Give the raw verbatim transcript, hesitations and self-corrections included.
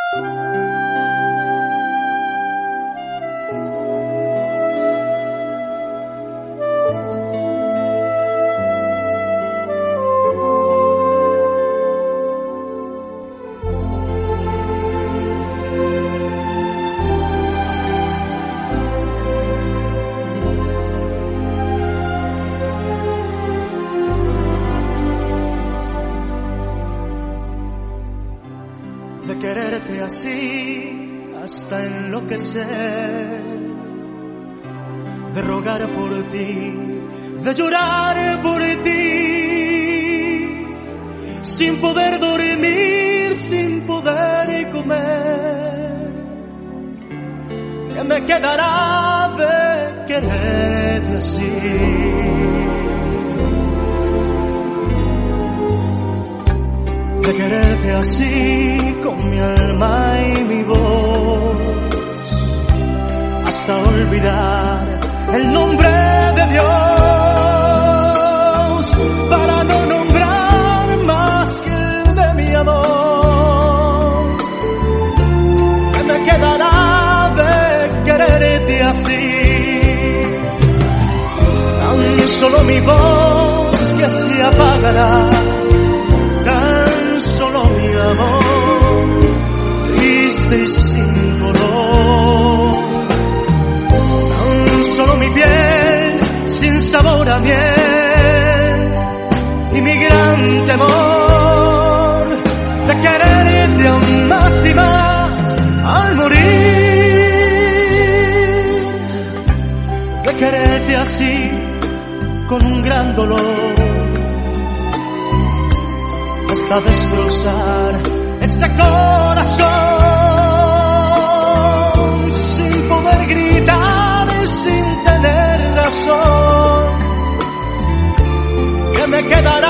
De quererte así hasta enloquecer, de rogar por ti, de llorar por ti, sin poder dormir, sin poder comer. ¿Qué me quedará de quererte así? De quererte así con mi alma y mi voz, hasta olvidar el nombre de Dios, para no nombrar más que el de mi amor. ¿Qué me quedará de quererte así? Tan solo mi voz que se apagará, solo mi amor, triste y sin color. Tan solo mi piel, sin sabor a miel, y mi gran temor de quererte aún más y más al morir. De quererte así, con un gran dolor, hasta destrozar este corazón, sin poder gritar y sin tener razón. ¿Qué me quedará